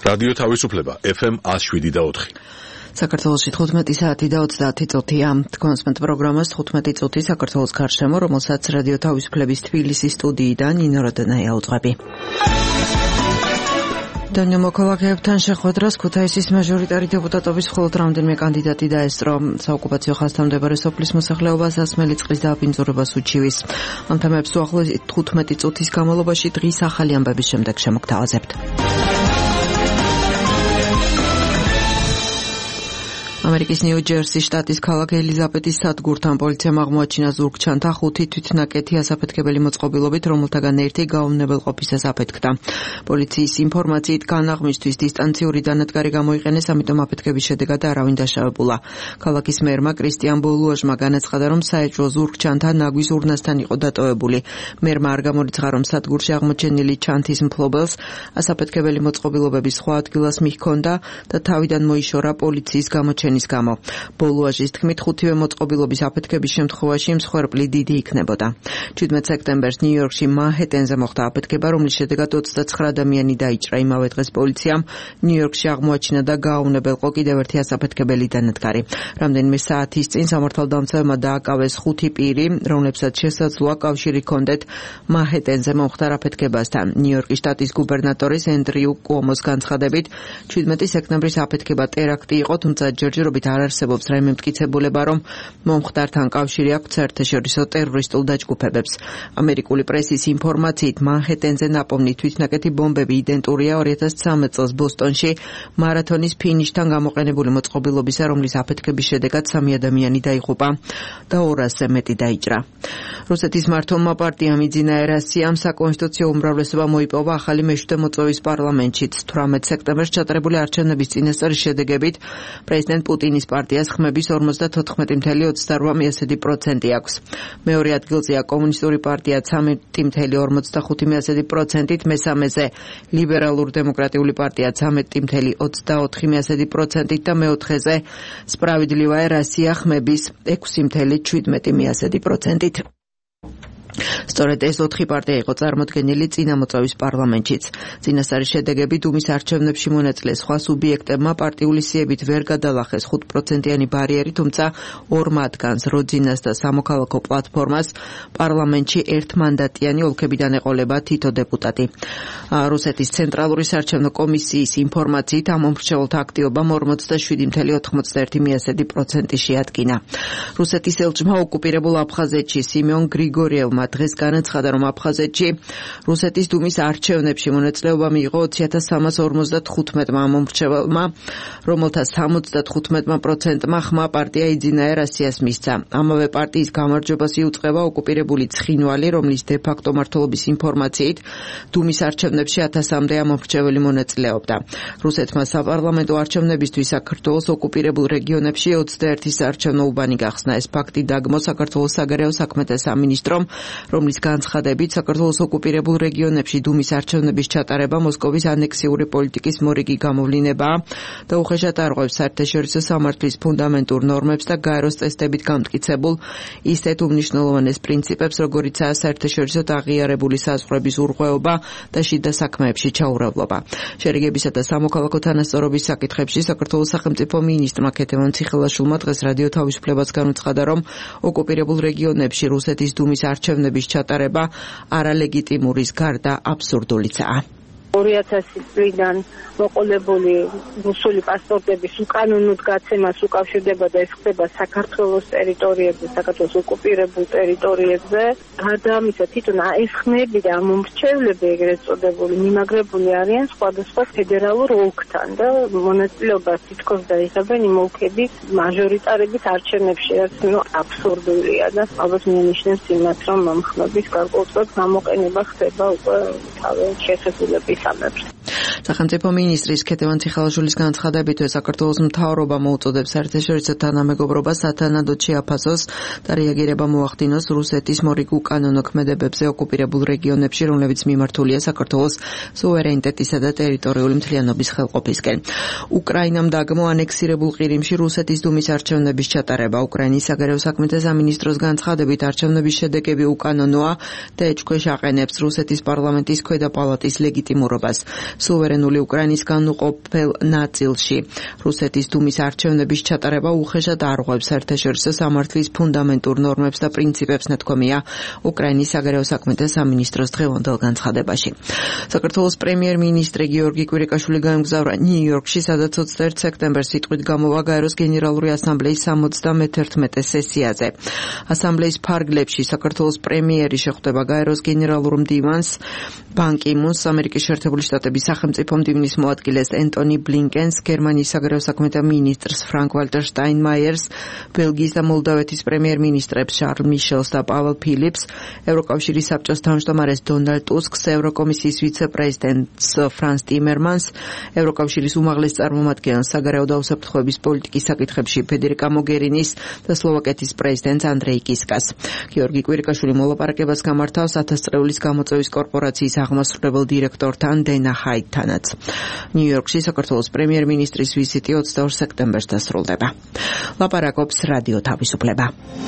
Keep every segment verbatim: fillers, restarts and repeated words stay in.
რადიო თავისუფლება ეფ ემ one oh seven და four. საქართველოში თხუთმეტი საათი და ოცდაათი წუთია. თქვენს პროგრამას თხუთმეტი წუთი საქართველოს გარშემო, რომელსაც რადიო თავისუფლების თბილისის სტუდიიდან ნინო როდანაია უძღვები. დანიო მოქალაქეებთან შეხვედრას ქუთაისის მაჟორიტარი დეპუტატობის მხოლოდ რამდენიმე კანდიდატი დაესწრო. საოკუპაციო ხაზთან მდებარე სოფლის მოსახლეობას ასმელი წყლის დააბინძურებას უჩივის. ამ თემებს უახლოესი თხუთმეტი წუთის განმავლობაში დღის ახალი ამბების შემდეგ შემოგთავაზებთ. ამერიკის ნიუ-ჯერსის შტატის ქალაქ ელიზაბეთის სადგურთან პოლიციამ აღმოაჩინა ზურგჩანთა ხუთი თვითნაკეთი ასაფეთქებელი მოწყობილობით, რომელთაგან ერთი გაუვნებელყოფისას აფეთქდა. პოლიციის ინფორმაციით განაღმისთვის დისტანციური დანადგარი გამოიყენეს, ამიტომ აფეთქების შედეგად არავინ დაშავებულა. ქალაქის მერმა კრისტიან ბოლუაჟმა განაცხადა, რომ საეჭვო ზურგჩანთა ნაგვის ურნასთან იყო დატოვებული. მერმა არ გამორიცხა, რომ სადგურში აღმოჩენილი ჩანთის მფლობელს ასაფეთქებელი მოწყობილობების სხვა ადგილას მიჰქონდა და თავიდან მოიშორა პოლიციის გამოჩენის გამო. ბოლუაჟის თქმით, ხუთივე მოწყობილობის აფეთქების შემთხვევაში მსხვერპლი დიდი იქნებოდა. შვიდმეტ სექტემბერს ნიუ-იორკში მანჰეტენზე მოხდა აფეთქება, რომლის შედეგად ოცდაცხრა ადამიანი დაიჭრა. იმავე დღეს პოლიციამ ნიუ-იორკში აღმოაჩინა და გაავნებელყო კიდევ ერთი ასაფეთქებელი დანადგარი. რამდენიმე საათის წინ სამართალდამცავებმა დააკავეს ხუთი პირი, რომლებსაც შესაძლოა კავშირი ჰქონდეთ მანჰეტენზე მომხდარ აფეთქებასთან. ნიუ-იორკის შტატის გუბერნატორის ენდრიუ კუომოს განცხადებით, შვიდმეტი სექტემბრის აფეთქება ტერაქტი იყო, თუმცა ჯერჯერობით არ არსებობს რაიმე მტკიცებულება, რომ მომხდართან კავშირი აქვს საერთაშორისო ტერორისტულ დაჯგუფებებს. ამერიკული პრესის ინფორმაციით, მანჰეტენზე ნაპოვნი თვითნაკეთი ბომბები იდენტურია ორი ათას ცხრამეტ წელს ბოსტონში მარათონის ფინიშთან გამოყენებული მოწყობილობისა, რომლის აფეთქების შედეგად სამი ადამიანი დაიღუპა და ორასზე მეტი დაიჭრა. რუსეთის მმართველმა პარტიამ იძინა ერასიამ საკონსტიტუციო უმრავლესობა მოიპოვა ახალი მეშვიდე მოწვევის პარლამენტშიც. თვრამეტ სექტემბერს ჩატარებული არჩევნების წინასწარი შედეგებით პრეზიდენტ პუტინის პარტიას ხმების ორმოცდათოთხმეტი წამლ ოცდაოთხ პროცენტი აქვს. მეორე ადგილზეა კომუნისტური პარტია ცხრამეტი წამლ ორმოცდახუთი პროცენტით, მესამეზე ლიბერალურ დემოკრატიული პარტია ცხრამეტი წამლ ოცდაოთხი პროცენტით და მეოთხეზე სპრავედლივა ერასია ხმების ექვსი წამლ შვიდმეტი პროცენტით. სწორედ ეს ოთხი პარტია იყო წარმოდგენილი წინა მოწვევის პარლამენტშიც. წინასწარი შედეგები დუმის არჩევნებში მონაწილე სხვა სუბიექტებმა პარტიული სიებით ვერ გადალახეს ხუთ პროცენტიანი ბარიერი, თუმცა ორ მათგანს, როძინას და სამოქალაქო პლატფორმას, პარლამენტში ერთმანდატიანი ოლქებიდან ეყოლება თითო დეპუტატი. რუსეთის ცენტრალური საარჩევნო კომისიის ინფორმაციით, ამ მომრჩეველთა აქტივობამ ორმოცდაშვიდი წამლ ოთხმოცდაერთი პროცენტი შეადგინა. რუსეთის ელჩმა ოკუპირებულ აფხაზეთში სიმეონ გრიგორიევმა დღეს განაცხადა, რომ აფხაზეთში რუსეთის დუმის არჩევნებში მონაწილეობა მიიღო ოცი ათას სამას ორმოცდათხუთმეტმა მომრჩეველმა, რომელთა სამოცდათხუთმეტ პროცენტმა ხმა პარტია იძინა ერასიას მისცა. ამავე პარტიის გამარჯვებას იუწყება ოკუპირებული ცხინვალი, რომლის დე-ფაქტო მმართველობის ინფორმაციით დუმის არჩევნებში ათასამდე მომრჩეველი მონაწილეობდა. რუსეთმა საპარლამენტო არჩევნებისთვის საქართველოს ოკუპირებულ რეგიონებში ოცდაერთი საარჩევნო უბანი გახსნა. ეს ფაქტი დაგმო საქართველოს საგარეო საქმეთა სამინისტრომ, რომლის განცხადებით საქართველოს ოკუპირებულ რეგიონებში დუმის არჩევნების ჩატარება მოსკოვის ანექსიური პოლიტიკის მორიგი გამოვლინებაა და უხეშად არღვევს საერთაშორისო სამართლის ფუნდამენტურ ნორმებს და გაეროს წესდებით გამტკიცებულ ისეთ უმნიშვნელოვანეს პრინციპებს, როგორიცაა საერთაშორისო აღიარებული საზღვრების ურღვეობა და შიდა საქმეებში ჩაურევლობა. შერიგებისა და სამოქალაქო თანასწორობის საკითხებში საქართველოს სახელმწიფო მინისტრმა ქეთევან ციხელაშვილმა დღეს რადიო თავისუფლებას განუცხადა, რომ ოკუპირებულ რეგიონებში რუსეთის დუმის არჩევნების ჩატარება არალეგიტიმურის გარდა აბსურდულიცაა. ორი ათასი წლიდან მოყოლებული რუსული პასპორტების უკანონოდ გაცემას უკავშირდება და ეს ხდება საქართველოს ტერიტორიებზე, საქართველოს ოკუპირებულ ტერიტორიებზე. გარდა ამისა, თვითონ ეს ხმები და მომრჩევლები, ეგრეთ წოდებული, მიმაგრებული არიან სხვადასხვა ფედერალურ ოლქთან და მონაწილეობას თითქოს დაიღებენ იმ ოლქების მაჟორიტარების არჩევნებში, რაც აბსურდულია და ალბათ მიანიშნებს იმას, რომ ამ ხმების გარკვეულწილად გამოყენება ხდება უკვე თავის შესაძლებლობის სამეფოს. სახელმწიფო მინისტრის ქეთევან ციხელაშვილის განცხადებით, საქართველოს მთავრობა მოუწოდებს საერთაშორისო თანამეგობრობას სათანადოდ შეაფასოს და რეაგირება მოახდინოს რუსეთის მორიგ უკანონო ქმედებებზე ოკუპირებულ რეგიონებში, რომლებიც მიმართულია საქართველოს სუვერენიტეტისა და ტერიტორიული მთლიანობის ხელყოფისკენ. უკრაინამ დაგმო ანექსირებულ ყირიმში რუსეთის დუმის არჩევნების ჩატარება. უკრაინის საგარეო საქმეთა სამინისტროს განცხადებით, არჩევნების შედეგები უკანონოა და ეჭქვეშ აყენებს რუსეთის პარლამენტის ქვედა პალატის ლეგიტიმურობას. სუვერენიტეტის სუვერენული უკრაინის განუყოფელ ნაწილში. რუსეთის დუმის არჩევნების ჩატარება უხეშად არღვევს საერთაშორისო სამართლის ფუნდამენტურ ნორმებს და პრინციპებს, ნათქვამია უკრაინის საგარეო საქმეთა სამინისტროს დღევანდელ განცხადებაში. საქართველოს პრემიერ-მინისტრი გიორგი კვირიკაშვილი გაემგზავრა ნიუ-იორკში, სადაც ოცდაერთი სექტემბერს სიტყვით გამოვა გაეროს გენერალური ასამბლეის სამოცდამეთერთმეტე სესიაზე. ასამბლეის ფარგლებში საქართველოს პრემიერი შეხვდება გაეროს გენერალურ მდივანს ბან კი მუნს, ამერიკის შეერთებული შტატების სახელმწიფო მდივნის მოადგილეს ენტონი ბლინკენს, გერმანიის საგარეო საქმეთა მინისტრს ფრანკ ვალტერ შტაინმაიერს, ბელგიის და მოლდავეთის პრემიერ-მინისტრებს შარლ მიშელს და პაველ ფილიპს, ევროკავშირის საბჭოს თავმჯდომარეს დონალდ ტუსკს, ევროკომისიის ვიცე-პრეზიდენტს ფრანს ტიმერმანს, ევროკავშირის უმაღლეს წარმომადგენელს საგარეო და უსაფრთხოების პოლიტიკის საკითხებში ფედერიკა მოგერინის და სლოვაკეთის პრეზიდენტს ანდრეი კისკას. გიორგი კვირიკაშვილი მოლაპარაკებას გამართავს ათას წრეულის გამოწვევის კორპორაციის აღმასრულებელ დირექტორთან დენა ჰაიდთანაც. ნიუ-იორკში საქართველოს პრემიერ-მინისტრის ვიზიტი ოცდაორ სექტემბერს დასრულდება. ლაპარაკობს რადიო თავისუფლება.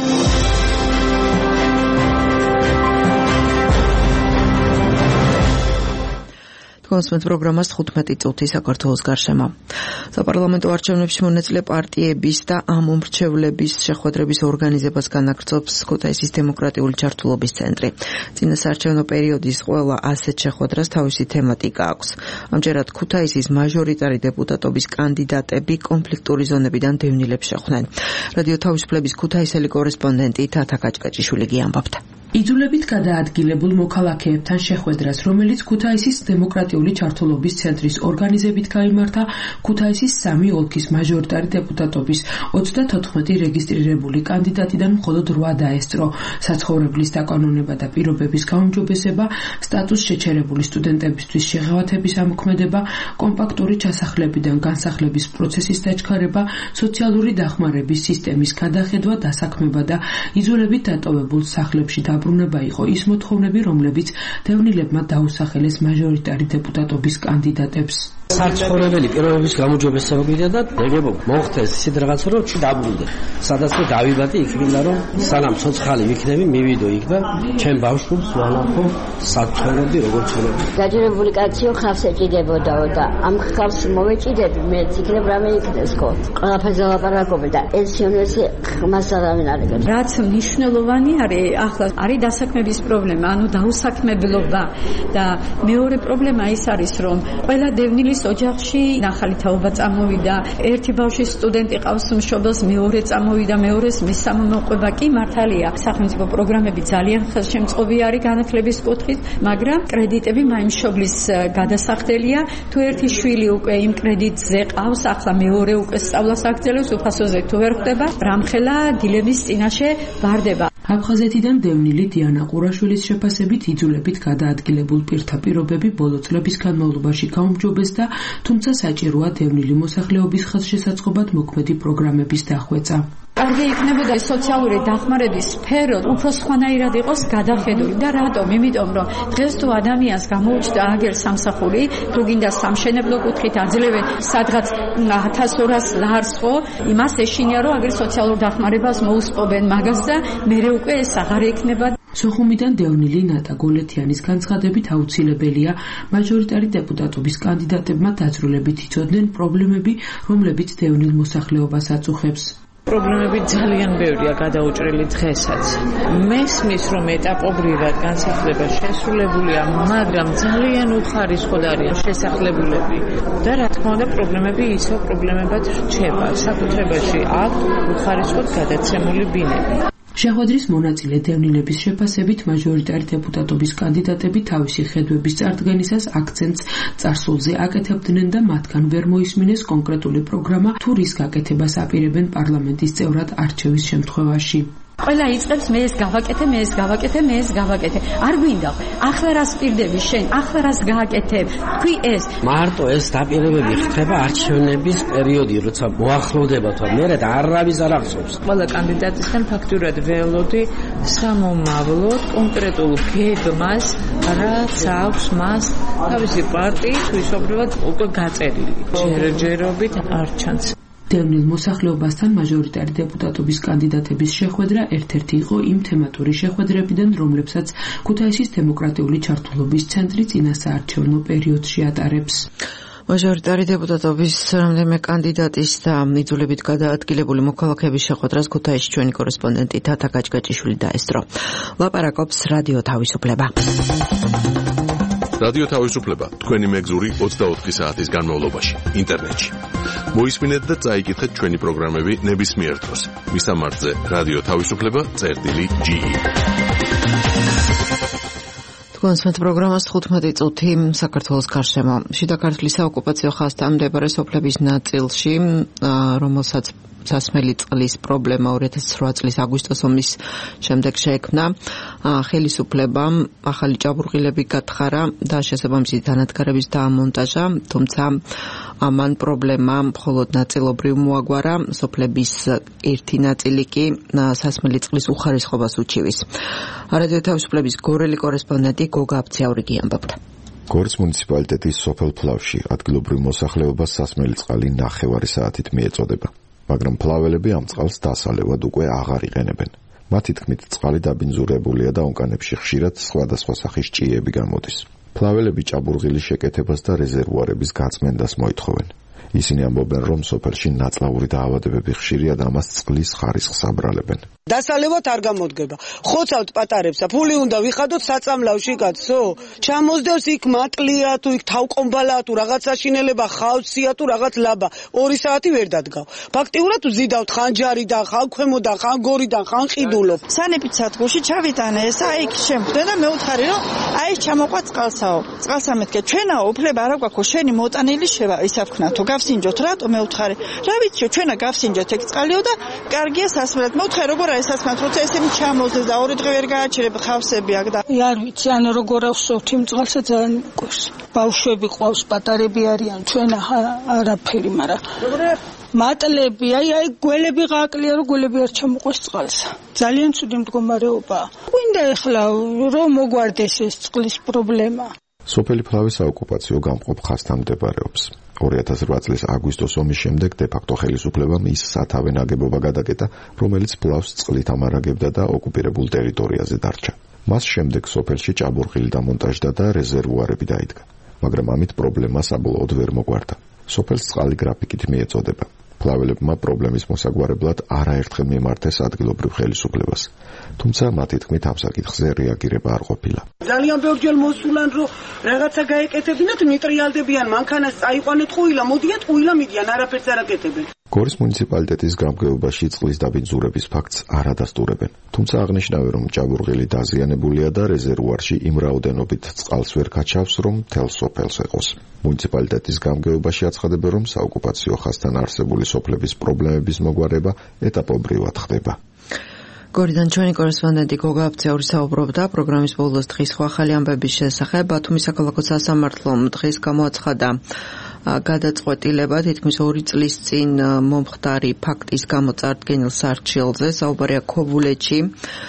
კონსმეთ პროგრამას თხუთმეტი წუთი საქართველოს გარშემო. საპარლამენტო არჩევნებში მონაწილე პარტიების და ამ მომრჩევლების შეხვედრების ორგანიზებას განაგრძობს ქუთაისის დემოკრატიული ჩართულობის ცენტრი. წინასაარჩევნო პერიოდის ყველა ასეთ შეხვედრას თავისი თემატიკა აქვს. ამჯერად ქუთაისის მაჟორიტარი დეპუტატობის კანდიდატები კონფლიქტური ზონებიდან დევნილებს შეხვდნენ. რადიო თავისუფლების ქუთაისელი კორესპონდენტი თათა კაჭკაჭიშვილი გიამბობთ. იძულებით გადაადგილებულ მოქალაქეებთან შეხვედრას, რომელიც ქუთაისის დემოკრატიული ჩართულობის ცენტრის ორგანიზებით გაიმართა, ქუთაისის სამი ოლქის მაჟორიტარი დეპუტატობის ოცდათოთხმეტი რეგისტრირებული კანდიდატიდან მხოლოდ რვა დაესწრო. საცხოვრებლის დაკანონება და პირობების გაუმჯობესება, სტატუს შეჩერებული სტუდენტებისთვის შეღავათების ამოქმედება, კომპაქტური ჩასახლებიდან განსახლების პროცესის დაჩქარება, სოციალური დახმარების სისტემის გადახედვა, დასაქმება და იძულებით დატოვებულ სახლებში დაბრუნება იყო ის მოთხოვნები, რომლებიც დევნილებმა დაუსახელეს მაჟორიტარი დეპუტატობის კანდიდატებს. საცხოვრებელი პირობების გამოჯობესება და დეგებო მოხდეს ისეთ რაღაცა, რომ ჩი დაბრუნდე. სადაც რომ დავიბადე, იქ მინდა რომ სანამ ცოცხალი ვიქნები, მივიდო იქ და ჩემ ბავშვებს ვალახო საცხოვრები როგორც ვერები. გაჯერებული კაციო ხავს ეჭიდებოდაო და ამ ხავს მოვეჭიდები, მე იქნებ რამე იქნეს ხო. ყველაფერზე ლაპარაკობ და ეს სიონესი ხმას არავინ არ იგებს. რაც მნიშვნელოვანი არის, ახლა არის დასაქმების პრობლემა, ანუ დაუსაქმებლობა და მეორე პრობლემა ის არის, რომ ყველა დევნილის ოჯახში ნახალი თაობა წამოვიდა, ერთი ბავშვი სტუდენტი ყავს მშობელს, მეორე წამოვიდა, მეორეს მესამე მოყვება კი მართალია. სახელმწიფო პროგრამები ძალიან ხელშემწყობი არის განათლების კუთხით, მაგრამ კრედიტები მაიმშობლის გადასახდელია. თუ ერთი შვილი უკვე იმ კრედიტზე ყავს, ახლა მეორე უკვე სწავლას აგრძელებს, უფასოზე თუ ვერ ხდება, რამხელა დილების წინაშე ვარდება. აფხაზეთიდან დევნილი დიანა ყურაშვილის შეფასებით იძულებით გადაადგილებულ პირთა პირობები ბოლო წლების განმავლობაში გაუმჯობესდა, თუმცა საჭიროა დევნილი მოსახლეობის ხელშესაწყობად მოქმედი პროგრამების დახვეწა. კარგი იქნებოდა სოციალური დახმარების სფერო უფრო სხვანაირად იყოს გადახედული და რატომ? იმიტომ რომ დღეს თუ ადამიანს გამოუჩნდა აგერ სამსახური, თუ გინდა სამშენებლო კუთხით აძლევენ სადღაც ათას ორას ლარს ხო, იმას ეშინია რომ აგერ სოციალურ დახმარებას მოუსპობენ მაგას და მერე უკვე ეს აღარ იქნება. სოხუმიდან დევნილი ნატა გოლეთიანის განცხადებით აუცილებელია მაჟორიტარი დეპუტატობის კანდიდატებმა დაძრულებით იცოდნენ პრობლემები, რომლებიც დევნილ მოსახლეობას აწუხებს. პრობლემები ძალიან ბევრია გადაუჭრელი დღესაც. მესმის რომ ეტაპობრივად განსახლება შესრულებულია, მაგრამ ძალიან უხარისხოდ არის შესახლებულები და რა თქმა უნდა პრობლემები ისო პრობლემებად რჩება. საკუთრებაში აქვს უხარისხოდ გადაცემული ბინები. შეხვედრის მონაწილე დევნილების შეფასებით მაჟორიტარი დეპუტატობის კანდიდატები თავისი ხედვების წარდგენისას აქცენტს წარსულზე აკეთებდნენ და მათგან ვერ მოისმინეს კონკრეტული პროგრამა თუ რის გაკეთებას აპირებენ პარლამენტის წევრად არჩევის შემთხვევაში. ყველა იწყებს მე ეს გავაკეთე, მე ეს გავაკეთე, მე ეს გავაკეთე. არ გვინდა. ახლა რას პირდები შენ? ახლა რას გააკეთებ? თქვი ეს. მარტო ეს დაპირებები ხდება არჩევნების პერიოდი, როცა მოახლოვდება თორე მერე და არავის არ ახსოვს. ყველა კანდიდატისგან ფაქტურად ველოდი სამომავლოდ კონკრეტულ გეგმას, რაც აქვს მას თავისი პარტიის ვისობრივად უკვე გაწერილი. ჯერჯერობით არ ჩანს. დევნილ მოსახლეობასთან მაჟორიტარი დეპუტატობის კანდიდატების შეხვედრა ერთ-ერთი იყო იმ თემატური შეხვედრებიდან, რომლებსაც ქუთაისის დემოკრატიული ჩართულობის ცენტრი წინასაარჩევნო პერიოდში ატარებს. მაჟორიტარი დეპუტატობის რამდენიმე კანდიდატის და იძულებით გადაადგილებული მოქალაქეების შეხვედრას ქუთაისში ჩვენი კორესპონდენტი თათა გაჭგაჭიშვილი დაესწრო. ლაპარაკობს რადიო თავისუფლება. რადიო თავისუფლება თქვენი მეგზური ოცდაოთხი საათის განმავლობაში ინტერნეტში. მოისმინეთ და წაიკითხეთ ჩვენი პროგრამები ნებისმიერ დროს. მისამართზე რადიო თავისუფლება წერტილი ჯი ი. კონსვენთ პროგრამას თხუთმეტი წუთი საქართველოს გარშემო. შიდა ქართლის საოკუპაციო ხაზთან მდებარე სოფლების ნაწილში, რომელსაც სასმელი წყლის პრობლემა ორი ათას რვა წლის აგვისტოს ომის შემდეგ შეექმნა, ხელისუფლებამ ახალი ჭაბურღილები გათხარა და შესაბამისი დანადგარების დაამონტაჟა, თუმცა ამან პრობლემა მხოლოდ ნაწილობრივ მოაგვარა, სოფლების ერთი ნაწილი კი სასმელი წყლის უხარისხობას უჩივის. რადიო თავისუფლების გორელი კორესპონდენტი გოგა აბციაურიგი ამბობდა. გორის მუნიციპალიტეტის სოფელ ფლავში ადგილობრივ მოსახლეობას სასმელი წყალი ნახევარი საათით მიეწოდება. მაგრამ ფლაველები ამ წყალს დასალევად უკვე აღარ იყენებენ. მათი თქმით, წყალი დაბინძურებულია და ონკანებში ხშირად სხვადასხვა სახის ჭიები გამოდის. ფლაველები ჭაბურღილის შეკეთებას და რეზერვუარების გაწმენდას მოითხოვენ. ისინი ამბობენ, რომ სოფელში ნაწლავური დაავადებები ხშირია და ამას წყლის ხარისხს აბრალებენ. დასალევად არ გამოდგება. ხოცავთ პატარებს და ფული უნდა ვიხადოთ საწამლავში კაცო. ჩამოსდევს იქ მატლია თუ იქ თავკომბალაა თუ რაღაც საშინელება, ხავსია თუ რაღაც ლაბა. ორი საათი ვერ დადგავ. ფაქტიურად ვზიდავთ ხანჯარიდან, ხან ქვემოდან, ხან გორიდან, ხან ყიდულობ. სანეპით სადგურში ჩავიტანე ესა იქ შემხვდა და მეუთხარი რომ აი ჩამოყვა წყალსაო. წყალსა მეთქე ჩვენაო უფლება არა გვაქვს შენი მოტანილი შევა ისა ვქნათო. გავსინჯოთ რატო მეუთხარი. რა ვიციო ჩვენა გავსინჯოთ ეგ წყალიო და კარგია სასმელად. მეუთხარი როგორ ესასმათ როცა ესენი ჩამოვდეს და ორი დღე ვერ გააჩერებ ხავსები აქ და არ ვიცი ანუ როგორ ავსვათ იმ წყალსა ძალიან მყავს. ბავშვები ყავს, პატარები არიან, ჩვენ არაფერი, მაგრამ მატლები, აი აი გველები გააკლია რომ გველები არ ჩამოყვეს წყალსა. ძალიან ცუდი მდგომარეობაა. გვინდა ეხლა რომ მოგვარდეს ეს წყლის პრობლემა. სოფელი ფლავის საოკუპაციო გამყოფ ხაზთან მდებარეობს. ორი ათას რვა წლის აგვისტოს ომის შემდეგ დე-ფაქტო ხელისუფლებამ ის სათავე ნაგებობა გადაკეტა, რომელიც ფლავს წყლით ამარაგებდა და ოკუპირებულ ტერიტორიაზე დარჩა. მას შემდეგ სოფელში ჭაბურღილი დამონტაჟდა და რეზერვუარები დაიდგა, მაგრამ ამით პრობლემა საბოლოოდ ვერ მოგვარდა. სოფელს წყალი გრაფიკით მიეწოდება. ფლაველებმა პრობლემის მოსაგვარებლად არაერთხელ მიმართეს ადგილობრივ ხელისუფლებას, თუმცა მათი თქმით ამ საკითხზე რეაგირება არ ყოფილა. ძალიან ბევრჯერ მოსულან რომ რაღაცა გაეკეთებინათ, ნიტრიალდებიან, მანქანას წაიყვანეთ ყუილა, მოდიათ ყუილა მიდიან, არაფერს არ აკეთებენ. გორის მუნიციპალიტეტის გამგეობაში წყლის დაბინძურების ფაქტს არ ადასტურებენ, თუმცა აღნიშნავენ, რომ ჭაბურღილი დაზიანებულია და რეზერვუარში იმ რაოდენობით წყალს ვერ გაჩავს, რომ მთელ სოფელს ეყოს. მუნიციპალიტეტის გამგეობაში აცხადებენ, რომ საოკუპაციო ხაზთან არსებული სოფლების პრობლემების მოგვარება ეტაპობრივად ხდება. გორიდან ჩვენი კორესპონდენტი გოგა აბციაური საუბრობდა პროგრამის ბოლოს დღის ახალი ამბების შესახებ. ბათუმის საქალაქო სასამართლომ დღეს გამოაცხადა გადაწყვეტილება თითქმის ორი წლის წინ მომხდარი ფაქტის გამოწარდგენილ სარჩელზე, საუბარია ქობულეთში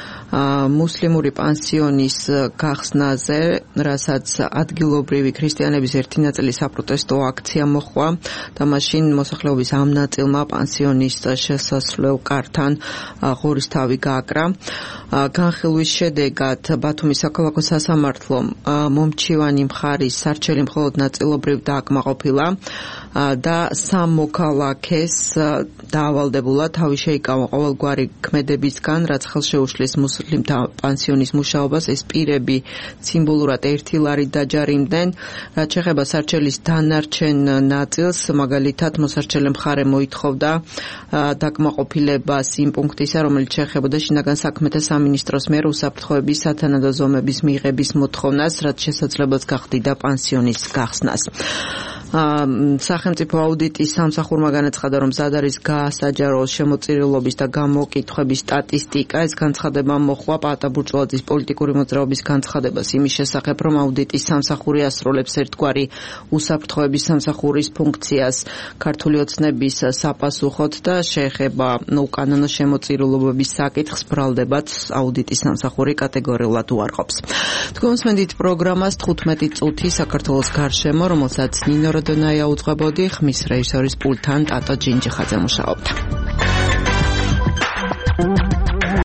მუსლიმური პანსიონის გახსნაზე, რასაც ადგილობრივი ქრისტიანების ერთი ნაწილი საპროტესტო აქცია მოჰყვა და მაშინ მოსახლეობის ამ ნაწილმა პანსიონის შესასვლელ კართან ღორის თავი გააკრა. განხილვის შედეგად ბათუმის საქალაქო სასამართლომ მომჩივანი მხარის სარჩელი მხოლოდ ნაწილობრივ დააკმაყოფილა და სამ მოქალაქეს დაავალდებულად თავი შეიკავა ყოველგვარი ქმედებისგან, რაც ხელშეუშლის მუსლიმთა პანსიონის მუშაობას. ეს პირები სიმბოლურად ერთი ლარით დაჯარიმდნენ. რაც შეეხება სარჩელის დანარჩენ ნაწილს, მაგალითად მოსარჩელე მხარე მოითხოვდა დაკმაყოფილებას იმ პუნქტისა, რომელიც შეეხებოდა შინაგან საქმეთა სამინისტროს მიერ უსაფრთხოების სათანადო ზომების მიღების მოთხოვნას, რაც შესაძლებლად გახდიდა პანსიონის გახსნას. სახელმწიფო აუდიტის სამსახურმა განაცხადა, რომ მზად არის გაასაჯარო შემოწირულობის და გამოკითხვების სტატისტიკა. ეს განცხადება მოჰყვა პაატა ბურჭულაძის პოლიტიკური მოძრაობის განცხადებას იმის შესახებ, რომ აუდიტის სამსახური ასრულებს ერთგვარი უსაფრთხოების სამსახურის ფუნქციას ქართული ოცნების საპასუხოდ და შეეხება უკანონო შემოწირულობების საკითხს ბრალდებად აუდიტის სამსახური კატეგორიულად უარყოფს. თქვენ მსმენთ პროგრამას თხუთმეტი წუთი საქართველოს გარშემო, რომელსაც ნინო დონაია უძღვებოდი, ხმის რეჟისორის პულტთან ტატო ჯინჯიხაძე მუშაობდა.